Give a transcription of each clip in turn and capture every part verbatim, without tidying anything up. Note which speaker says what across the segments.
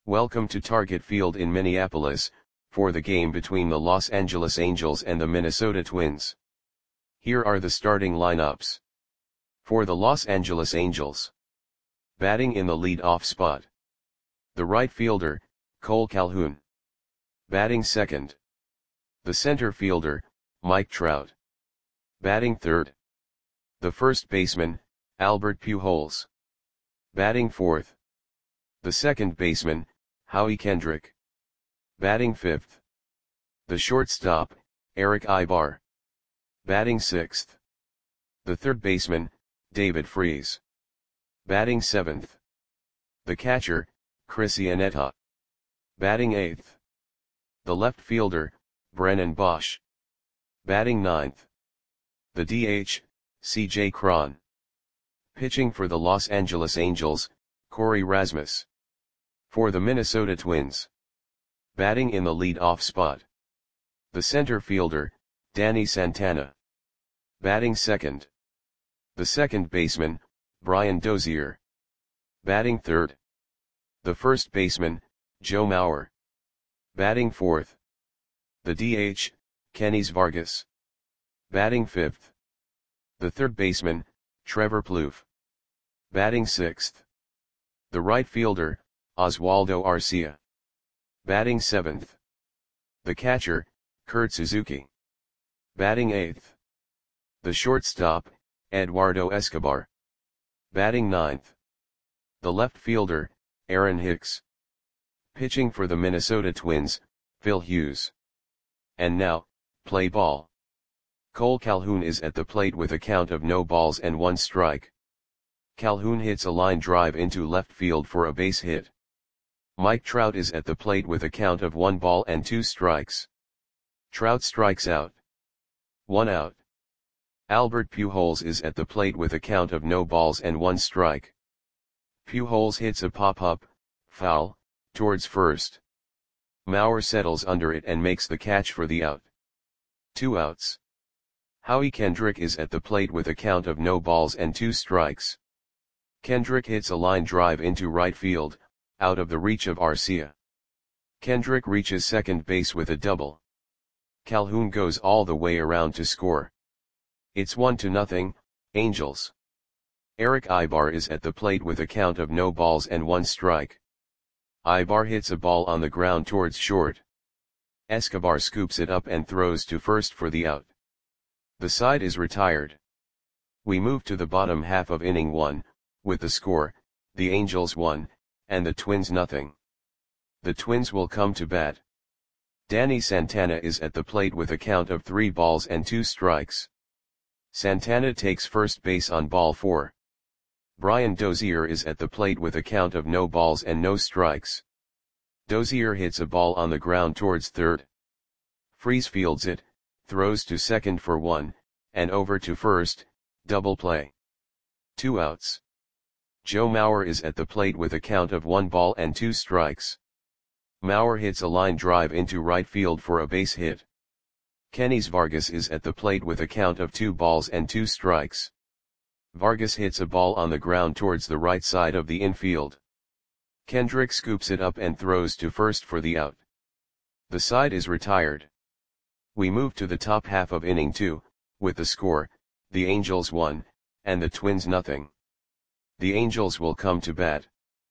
Speaker 1: Welcome to Target Field in Minneapolis, for the game between the Los Angeles Angels and the Minnesota Twins. Here are the starting lineups. For the Los Angeles Angels. Batting in the lead-off spot. The right fielder, Cole Calhoun. Batting second. The center fielder, Mike Trout. Batting third. The first baseman, Albert Pujols. Batting fourth. The second baseman, Howie Kendrick. Batting fifth. The shortstop, Erick Aybar. Batting sixth. The third baseman, David Freese. Batting seventh. The catcher, Chris Iannetta. Batting eighth. The left fielder, Brennan Boesch. Batting ninth. The D H, C J Cron. Pitching for the Los Angeles Angels, Corey Rasmus. For the Minnesota Twins. Batting in the lead-off spot. The center fielder, Danny Santana. Batting second. The second baseman, Brian Dozier. Batting third. The first baseman, Joe Mauer. Batting fourth. The D H, Kenys Vargas. Batting fifth. The third baseman, Trevor Plouffe. Batting sixth. The right fielder, Oswaldo Arcia. Batting seventh. The catcher, Kurt Suzuki. Batting eighth. The shortstop, Eduardo Escobar. Batting ninth. The left fielder, Aaron Hicks. Pitching for the Minnesota Twins, Phil Hughes. And now, play ball. Cole Calhoun is at the plate with a count of no balls and one strike. Calhoun hits a line drive into left field for a base hit. Mike Trout is at the plate with a count of one ball and two strikes. Trout strikes out. One out. Albert Pujols is at the plate with a count of no balls and one strike. Pujols hits a pop-up, foul, towards first. Mauer settles under it and makes the catch for the out. Two outs. Howie Kendrick is at the plate with a count of no balls and two strikes. Kendrick hits a line drive into right field, out of the reach of Arcia. Kendrick reaches second base with a double. Calhoun goes all the way around to score. It's one to nothing, Angels. Erick Aybar is at the plate with a count of no balls and one strike. Aybar hits a ball on the ground towards short. Escobar scoops it up and throws to first for the out. The side is retired. We move to the bottom half of inning one, with the score, the Angels one, and the Twins nothing. The Twins will come to bat. Danny Santana is at the plate with a count of three balls and two strikes. Santana takes first base on ball four. Brian Dozier is at the plate with a count of no balls and no strikes. Dozier hits a ball on the ground towards third. Freese fields it, throws to second for one, and over to first, double play. Two outs. Joe Mauer is at the plate with a count of one ball and two strikes. Mauer hits a line drive into right field for a base hit. Kenys Vargas is at the plate with a count of two balls and two strikes. Vargas hits a ball on the ground towards the right side of the infield. Kendrick scoops it up and throws to first for the out. The side is retired. We move to the top half of inning two, with the score, the Angels one, and the Twins nothing. The Angels will come to bat.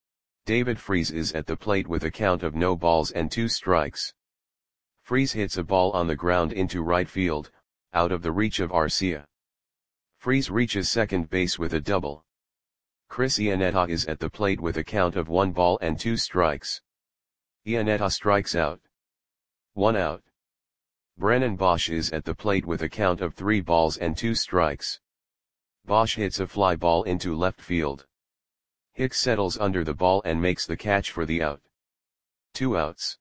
Speaker 1: David Freese is at the plate with a count of no balls and two strikes. Freese hits a ball on the ground into right field, out of the reach of Arcia. Freese reaches second base with a double. Chris Iannetta is at the plate with a count of one ball and two strikes. Iannetta strikes out. One out. Brennan Boesch is at the plate with a count of three balls and two strikes. Boesch hits a fly ball into left field. Hicks settles under the ball and makes the catch for the out. Two outs.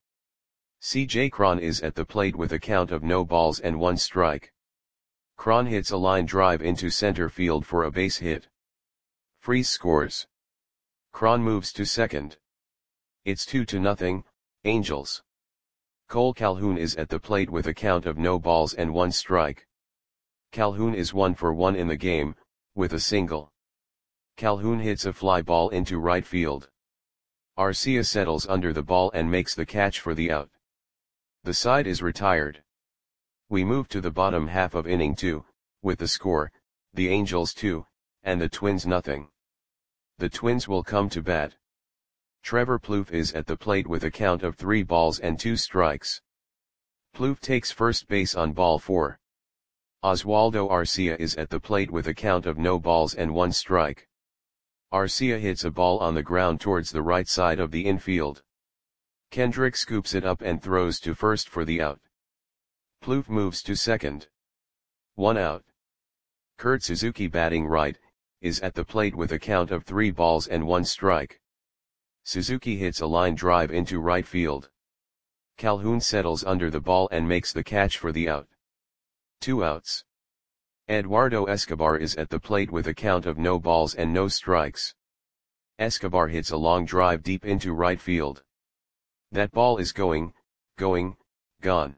Speaker 1: C J Cron is at the plate with a count of no balls and one strike. Cron hits a line drive into center field for a base hit. Freese scores. Cron moves to second. It's two to nothing, Angels. Cole Calhoun is at the plate with a count of no balls and one strike. Calhoun is one for one in the game, with a single. Calhoun hits a fly ball into right field. Arcia settles under the ball and makes the catch for the out. The side is retired. We move to the bottom half of inning two, with the score, the Angels two, and the Twins nothing. The Twins will come to bat. Trevor Plouffe is at the plate with a count of three balls and two strikes. Plouffe takes first base on ball four. Oswaldo Arcia is at the plate with a count of no balls and one strike. Arcia hits a ball on the ground towards the right side of the infield. Kendrick scoops it up and throws to first for the out. Plouffe moves to second. One out. Kurt Suzuki, batting right, is at the plate with a count of three balls and one strike. Suzuki hits a line drive into right field. Calhoun settles under the ball and makes the catch for the out. Two outs. Eduardo Escobar is at the plate with a count of no balls and no strikes. Escobar hits a long drive deep into right field. That ball is going, going, gone.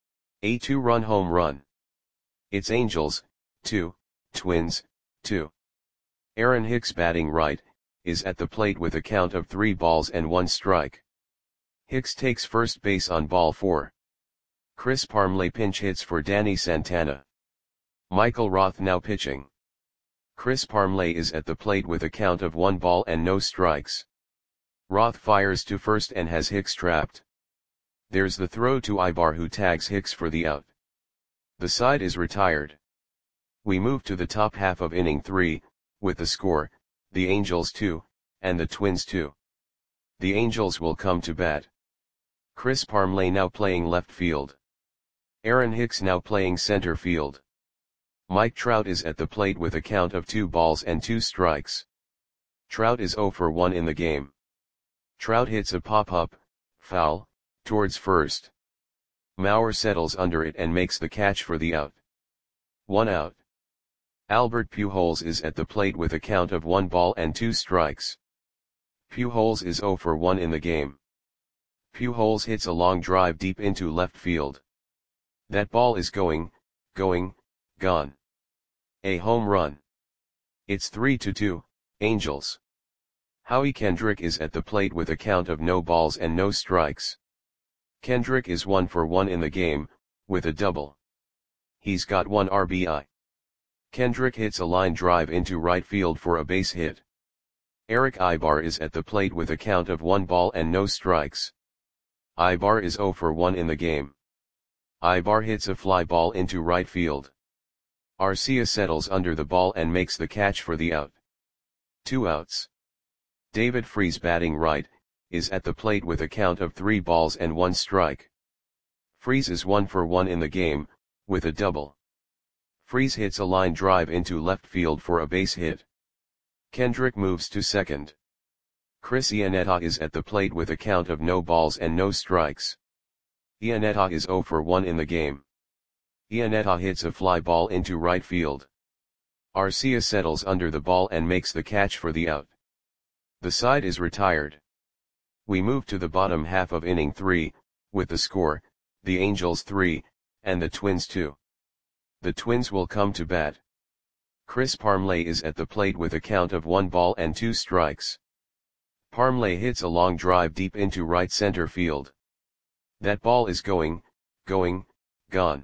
Speaker 1: A two-run home run. It's Angels, two, Twins, two. Aaron Hicks, batting right, is at the plate with a count of three balls and one strike. Hicks takes first base on ball four. Chris Parmelee pinch hits for Danny Santana. Michael Roth now pitching. Chris Parmelee is at the plate with a count of one ball and no strikes. Roth fires to first and has Hicks trapped. There's the throw to Ibar, who tags Hicks for the out. The side is retired. We move to the top half of inning three, with the score, the Angels two, and the Twins two. The Angels will come to bat. Chris Parmelee now playing left field. Aaron Hicks now playing center field. Mike Trout is at the plate with a count of two balls and two strikes. Trout is zero for one in the game. Trout hits a pop-up, foul, towards first. Mauer settles under it and makes the catch for the out. One out. Albert Pujols is at the plate with a count of one ball and two strikes. Pujols is zero for one in the game. Pujols hits a long drive deep into left field. That ball is going, going, gone. A home run. It's three to two, Angels. Howie Kendrick is at the plate with a count of no balls and no strikes. Kendrick is one for one in the game, with a double. He's got one R B I. Kendrick hits a line drive into right field for a base hit. Eric Ibar is at the plate with a count of one ball and no strikes. Ibar is zero for one in the game. Ibar hits a fly ball into right field. Arcia settles under the ball and makes the catch for the out. Two outs. David Freese, batting right, is at the plate with a count of three balls and one strike. Freese is one for one in the game, with a double. Freese hits a line drive into left field for a base hit. Kendrick moves to second. Chris Iannetta is at the plate with a count of no balls and no strikes. Iannetta is zero for one in the game. Iannetta hits a fly ball into right field. Arcia settles under the ball and makes the catch for the out. The side is retired. We move to the bottom half of inning three, with the score, the Angels three, and the Twins two. The Twins will come to bat. Chris Parmelee is at the plate with a count of one ball and two strikes. Parmelee hits a long drive deep into right center field. That ball is going, going, gone.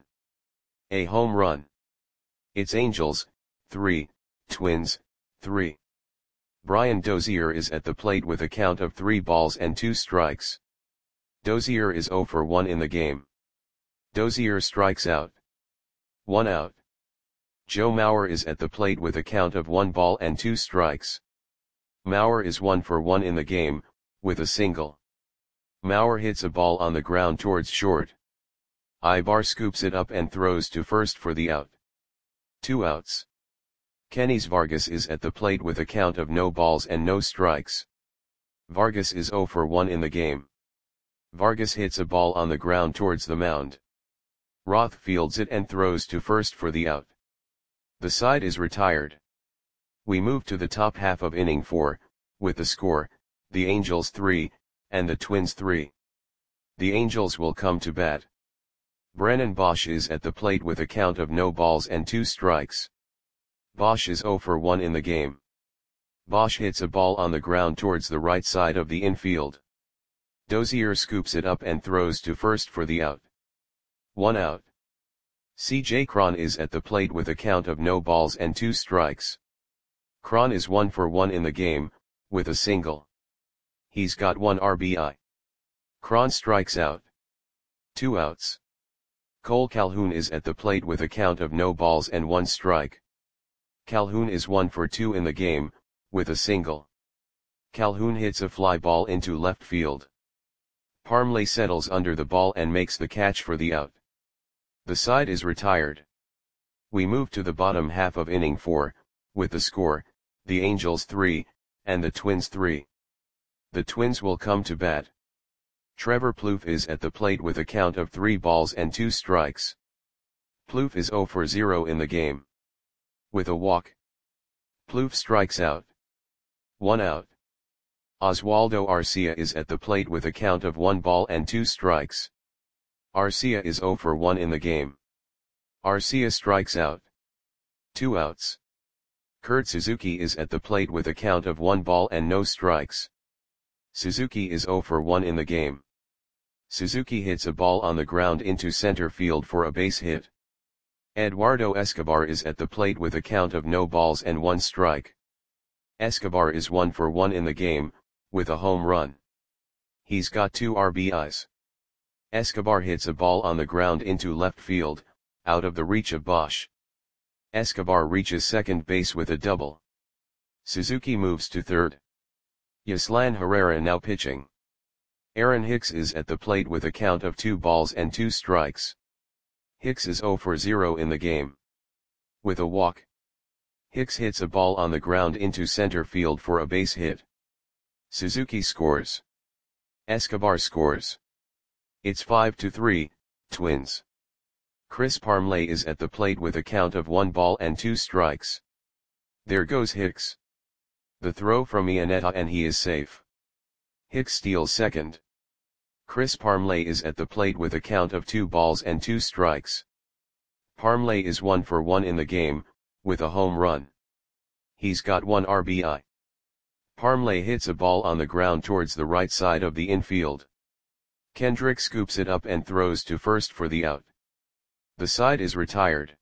Speaker 1: A home run. It's Angels, three, Twins, three. Brian Dozier is at the plate with a count of three balls and two strikes. Dozier is zero for one in the game. Dozier strikes out. One out. Joe Mauer is at the plate with a count of one ball and two strikes. Mauer is one for one in the game, with a single. Mauer hits a ball on the ground towards short. Ibar scoops it up and throws to first for the out. Two outs. Kenys Vargas is at the plate with a count of no balls and no strikes. Vargas is zero for one in the game. Vargas hits a ball on the ground towards the mound. Roth fields it and throws to first for the out. The side is retired. We move to the top half of inning four, with the score, the Angels three, and the Twins three. The Angels will come to bat. Brennan Bosch is at the plate with a count of no balls and two strikes. Bosch is zero for one in the game. Bosch hits a ball on the ground towards the right side of the infield. Dozier scoops it up and throws to first for the out. One out. C J Cron is at the plate with a count of no balls and two strikes. Cron is one for one in the game, with a single. He's got one R B I. Cron strikes out. Two outs. Cole Calhoun is at the plate with a count of no balls and one strike. Calhoun is one for two in the game, with a single. Calhoun hits a fly ball into left field. Parmley settles under the ball and makes the catch for the out. The side is retired. We move to the bottom half of inning four, with the score, the Angels three, and the Twins three. The Twins will come to bat. Trevor Plouffe is at the plate with a count of three balls and two strikes. Plouffe is zero for zero in the game. With a walk. Plouffe strikes out. One out. Oswaldo Arcia is at the plate with a count of one ball and two strikes. Arcia is zero for one in the game. Arcia strikes out. Two outs. Kurt Suzuki is at the plate with a count of one ball and no strikes. Suzuki is zero for one in the game. Suzuki hits a ball on the ground into center field for a base hit. Eduardo Escobar is at the plate with a count of no balls and one strike. Escobar is one for one in the game, with a home run. He's got two R B Is. Escobar hits a ball on the ground into left field, out of the reach of Bosch. Escobar reaches second base with a double. Suzuki moves to third. Yaslan Herrera now pitching. Aaron Hicks is at the plate with a count of two balls and two strikes. Hicks is zero for zero in the game. With a walk. Hicks hits a ball on the ground into center field for a base hit. Suzuki scores. Escobar scores. It's five to three, Twins. Chris Parmley is at the plate with a count of one ball and two strikes. There goes Hicks. The throw from Iannetta and he is safe. Hicks steals second. Chris Parmley is at the plate with a count of two balls and two strikes. Parmley is one for one in the game, with a home run. He's got one R B I. Parmley hits a ball on the ground towards the right side of the infield. Kendrick scoops it up and throws to first for the out. The side is retired.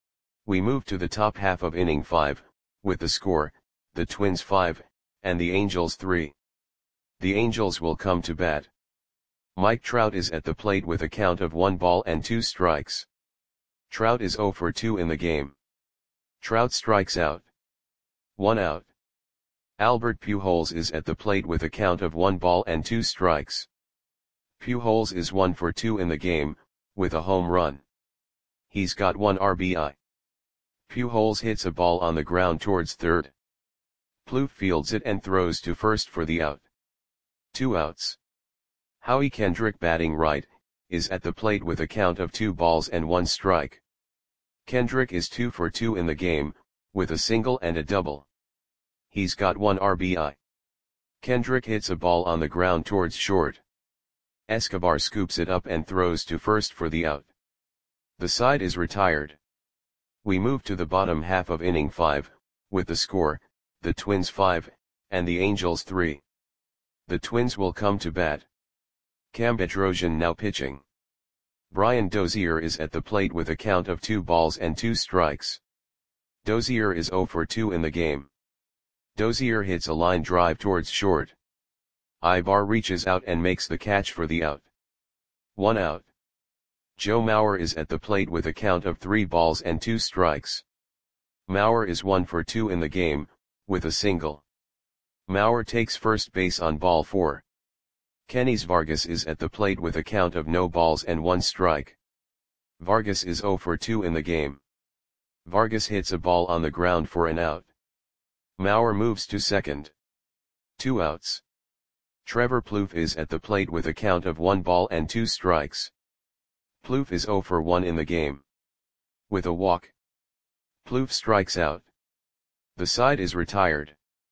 Speaker 1: We move to the top half of inning five, with the score, the Twins five, and the Angels three. The Angels will come to bat. Mike Trout is at the plate with a count of one ball and two strikes. Trout is zero for two in the game. Trout strikes out. One out. Albert Pujols is at the plate with a count of one ball and two strikes. Pujols is one for two in the game, with a home run. He's got one R B I. Pujols hits a ball on the ground towards third. Plouffe fields it and throws to first for the out. Two outs. Howie Kendrick, batting right, is at the plate with a count of two balls and one strike. Kendrick is two for two in the game, with a single and a double. He's got one R B I. Kendrick hits a ball on the ground towards short. Escobar scoops it up and throws to first for the out. The side is retired. We move to the bottom half of inning five, with the score, the Twins five, and the Angels three. The Twins will come to bat. Cam Bedrosian now pitching. Brian Dozier is at the plate with a count of two balls and two strikes. Dozier is zero for two in the game. Dozier hits a line drive towards short. Ibar reaches out and makes the catch for the out. One out. Joe Mauer is at the plate with a count of three balls and two strikes. Mauer is one for two in the game, with a single. Mauer takes first base on ball four. Kenys Vargas is at the plate with a count of no balls and one strike. Vargas is zero for two in the game. Vargas hits a ball on the ground for an out. Mauer moves to second. Two outs. Trevor Plouffe is at the plate with a count of one ball and two strikes. Plouffe is zero for one in the game. With a walk. Plouffe strikes out. The side is retired.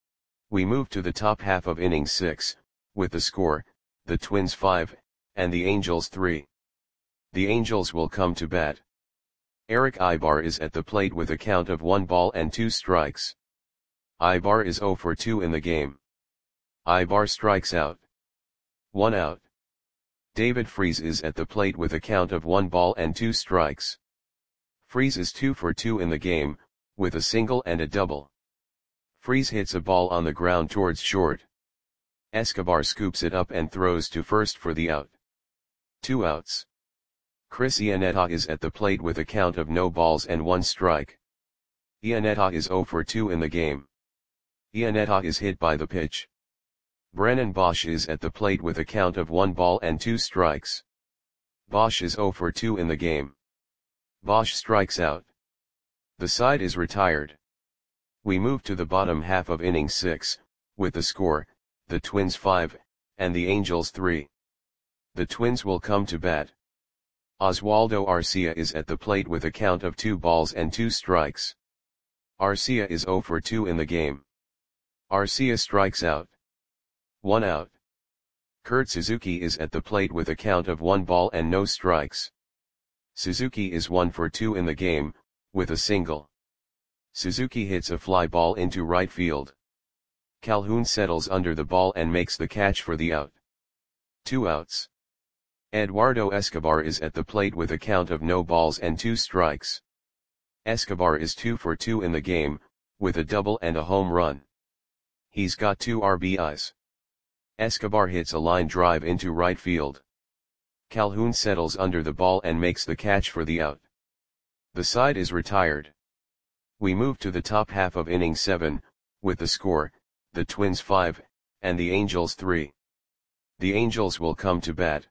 Speaker 1: We move to the top half of inning six, with the score, the Twins five, and the Angels three. The Angels will come to bat. Eric Ibar is at the plate with a count of one ball and two strikes. Ibar is zero for two in the game. Ibar strikes out. One out. David Freese is at the plate with a count of one ball and two strikes. Freese is two for two in the game, with a single and a double. Freese hits a ball on the ground towards short. Escobar scoops it up and throws to first for the out. Two outs. Chris Iannetta is at the plate with a count of no balls and one strike. Iannetta is zero for two in the game. Iannetta is hit by the pitch. Brennan Bosch is at the plate with a count of one ball and two strikes. Bosch is zero for two in the game. Bosch strikes out. The side is retired. We move to the bottom half of inning six, with the score, the Twins five, and the Angels three. The Twins will come to bat. Oswaldo Arcia is at the plate with a count of two balls and two strikes. Arcia is zero for two in the game. Arcia strikes out. One out. Kurt Suzuki is at the plate with a count of one ball and no strikes. Suzuki is one for two in the game, with a single. Suzuki hits a fly ball into right field. Calhoun settles under the ball and makes the catch for the out. Two outs. Eduardo Escobar is at the plate with a count of no balls and two strikes. Escobar is two for two in the game, with a double and a home run. He's got two R B Is. Escobar hits a line drive into right field. Calhoun settles under the ball and makes the catch for the out. The side is retired. We move to the top half of inning seven, with the score, the Twins five, and the Angels three. The Angels will come to bat.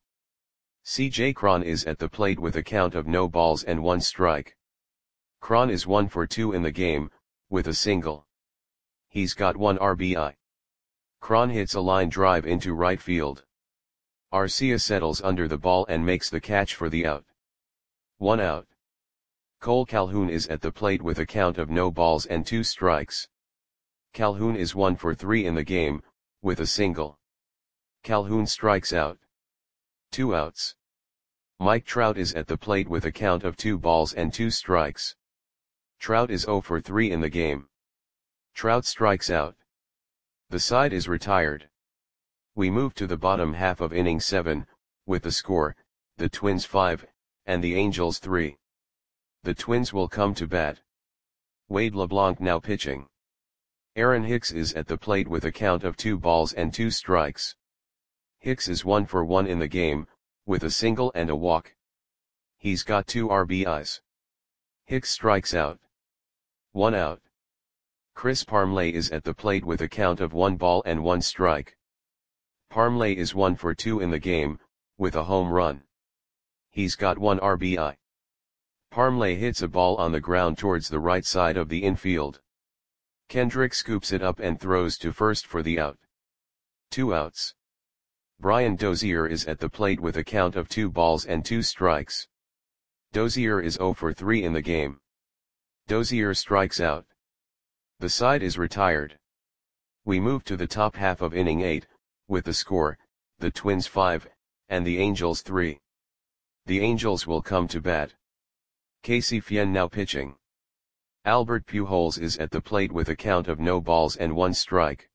Speaker 1: C J Cron is at the plate with a count of no balls and one strike. Cron is one for two in the game, with a single. He's got one R B I. Cron hits a line drive into right field. Arcia settles under the ball and makes the catch for the out. One out. Cole Calhoun is at the plate with a count of no balls and two strikes. Calhoun is one for three in the game, with a single. Calhoun strikes out. Two outs. Mike Trout is at the plate with a count of two balls and two strikes. Trout is zero for three in the game. Trout strikes out. The side is retired. We move to the bottom half of inning seven, with the score, the Twins five, and the Angels three. The Twins will come to bat. Wade LeBlanc now pitching. Aaron Hicks is at the plate with a count of two balls and two strikes. Hicks is one for one in the game, with a single and a walk. He's got two R B Is. Hicks strikes out. One out. Chris Parmelee is at the plate with a count of one ball and one strike. Parmelee is one for two in the game, with a home run. He's got one R B I. Parmelee hits a ball on the ground towards the right side of the infield. Kendrick scoops it up and throws to first for the out. Two outs. Brian Dozier is at the plate with a count of two balls and two strikes. Dozier is zero for three in the game. Dozier strikes out. The side is retired. We move to the top half of inning eight, with the score, the Twins five, and the Angels three. The Angels will come to bat. Casey Fien now pitching. Albert Pujols is at the plate with a count of no balls and one strike.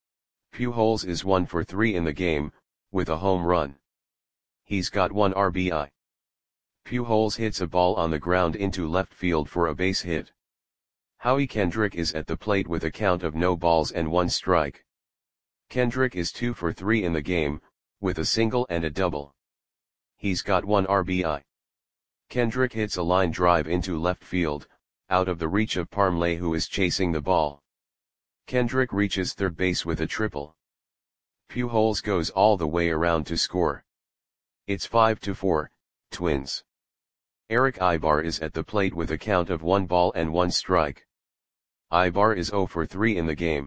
Speaker 1: Pujols is one for three in the game, with a home run. He's got one R B I. Pujols hits a ball on the ground into left field for a base hit. Howie Kendrick is at the plate with a count of no balls and one strike. Kendrick is two for three in the game, with a single and a double. He's got one R B I. Kendrick hits a line drive into left field, out of the reach of Parmelee, who is chasing the ball. Kendrick reaches third base with a triple. Pujols goes all the way around to score. It's five to four, Twins. Eric Ibar is at the plate with a count of one ball and one strike. Ibar is zero for three in the game.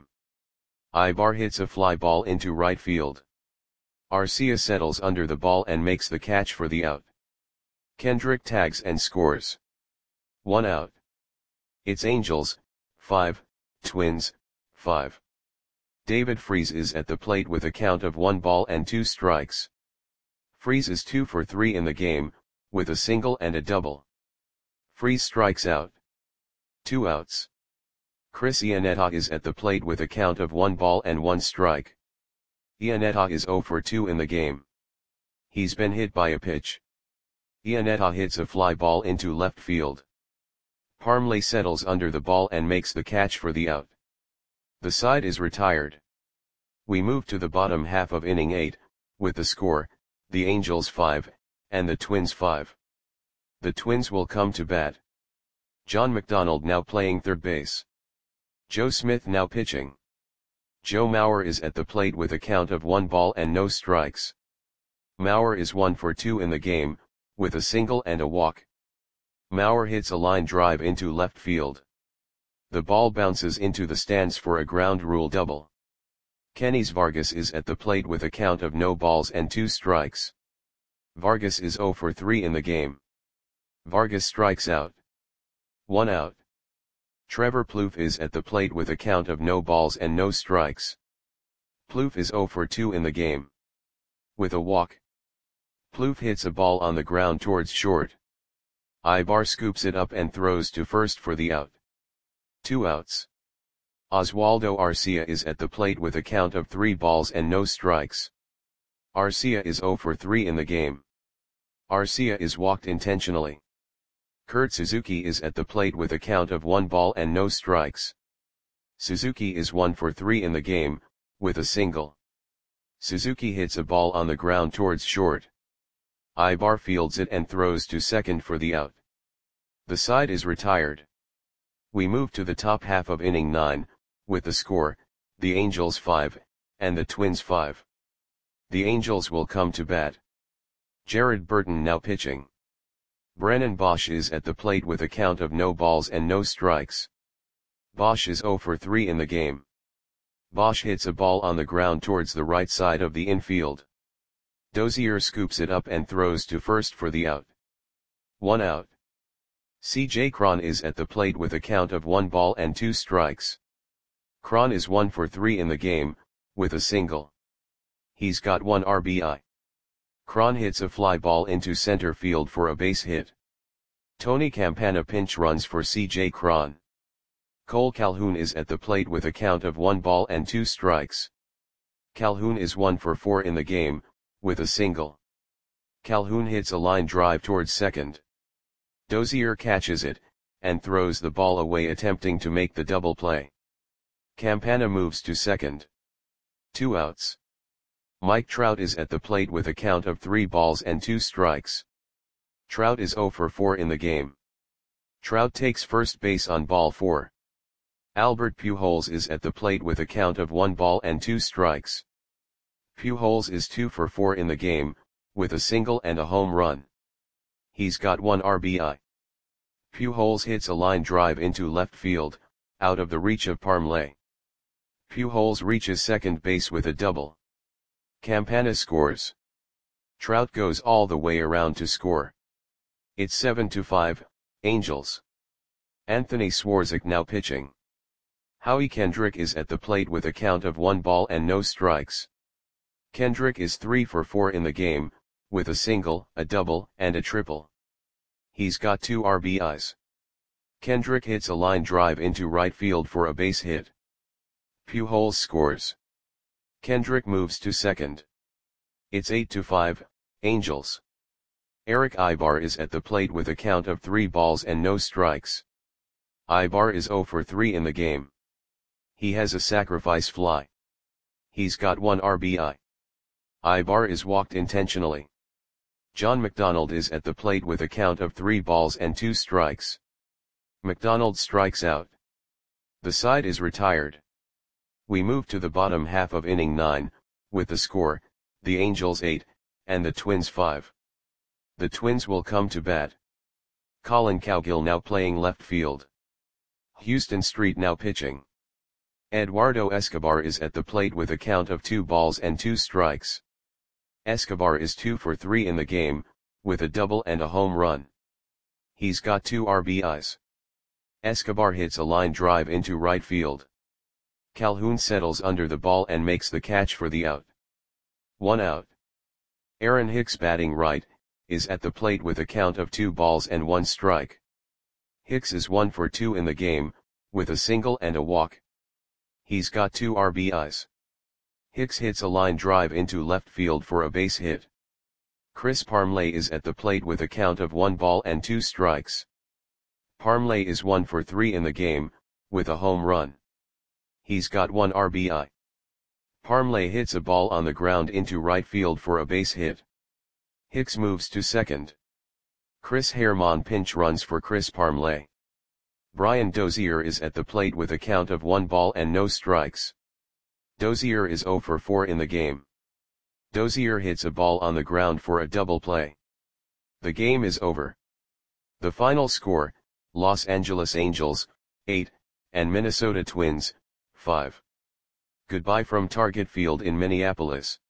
Speaker 1: Ibar hits a fly ball into right field. Arcia settles under the ball and makes the catch for the out. Kendrick tags and scores. One out. It's Angels, five, Twins, five. David Freese is at the plate with a count of one ball and two strikes. Freese is two for three in the game, with a single and a double. Freese strikes out. Two outs. Chris Iannetta is at the plate with a count of one ball and one strike. Iannetta is zero for two in the game. He's been hit by a pitch. Iannetta hits a fly ball into left field. Parmley settles under the ball and makes the catch for the out. The side is retired. We move to the bottom half of inning eight, with the score, the Angels five, and the Twins five. The Twins will come to bat. John McDonald now playing third base. Joe Smith now pitching. Joe Mauer is at the plate with a count of one ball and no strikes. Mauer is one for two in the game, with a single and a walk. Mauer hits a line drive into left field. The ball bounces into the stands for a ground rule double. Kenys Vargas is at the plate with a count of no balls and two strikes. Vargas is zero for three in the game. Vargas strikes out. One out. Trevor Plouffe is at the plate with a count of no balls and no strikes. Plouffe is zero for two in the game. With a walk. Plouffe hits a ball on the ground towards short. Ibar scoops it up and throws to first for the out. Two outs. Oswaldo Arcia is at the plate with a count of three balls and no strikes. Arcia is zero for three in the game. Arcia is walked intentionally. Kurt Suzuki is at the plate with a count of one ball and no strikes. Suzuki is one for three in the game, with a single. Suzuki hits a ball on the ground towards short. Ibar fields it and throws to second for the out. The side is retired. We move to the top half of inning nine, with the score, the Angels five, and the Twins five. The Angels will come to bat. Jared Burton now pitching. Brennan Bosch is at the plate with a count of no balls and no strikes. Bosch is zero for three in the game. Bosch hits a ball on the ground towards the right side of the infield. Dozier scoops it up and throws to first for the out. One out. C J Cron is at the plate with a count of one ball and two strikes. Cron is one for three in the game, with a single. He's got one R B I. Cron hits a fly ball into center field for a base hit. Tony Campana pinch runs for C J Cron. Cole Calhoun is at the plate with a count of one ball and two strikes. Calhoun is one for four in the game, with a single. Calhoun hits a line drive towards second. Dozier catches it, and throws the ball away attempting to make the double play. Campana moves to second. Two outs. Mike Trout is at the plate with a count of three balls and two strikes. Trout is zero for four in the game. Trout takes first base on ball four. Albert Pujols is at the plate with a count of one ball and two strikes. Pujols is two for four in the game, with a single and a home run. He's got one R B I. Pujols hits a line drive into left field, out of the reach of Parmley. Pujols reaches second base with a double. Campana scores. Trout goes all the way around to score. It's seven to five, Angels. Anthony Swarzak now pitching. Howie Kendrick is at the plate with a count of one ball and no strikes. Kendrick is three for four in the game, with a single, a double, and a triple. He's got two R B Is. Kendrick hits a line drive into right field for a base hit. Pujols scores. Kendrick moves to second. It's eight to five, Angels. Eric Ibar is at the plate with a count of three balls and no strikes. Ibar is zero for three in the game. He has a sacrifice fly. He's got one R B I. Ibar is walked intentionally. John McDonald is at the plate with a count of three balls and two strikes. McDonald strikes out. The side is retired. We move to the bottom half of inning nine, with the score, the Angels eight, and the Twins five. The Twins will come to bat. Colin Cowgill now playing left field. Houston Street now pitching. Eduardo Escobar is at the plate with a count of two balls and two strikes. Escobar is two for three in the game, with a double and a home run. He's got two R B Is. Escobar hits a line drive into right field. Calhoun settles under the ball and makes the catch for the out. One out. Aaron Hicks batting right, is at the plate with a count of two balls and one strike. Hicks is one for two in the game, with a single and a walk. He's got two R B Is. Hicks hits a line drive into left field for a base hit. Chris Parmelee is at the plate with a count of one ball and two strikes. Parmelee is one for three in the game, with a home run. He's got one R B I. Parmelee hits a ball on the ground into right field for a base hit. Hicks moves to second. Chris Herrmann pinch runs for Chris Parmelee. Brian Dozier is at the plate with a count of one ball and no strikes. Dozier is zero for four in the game. Dozier hits a ball on the ground for a double play. The game is over. The final score, Los Angeles Angels, eight, and Minnesota Twins, five. Goodbye from Target Field in Minneapolis.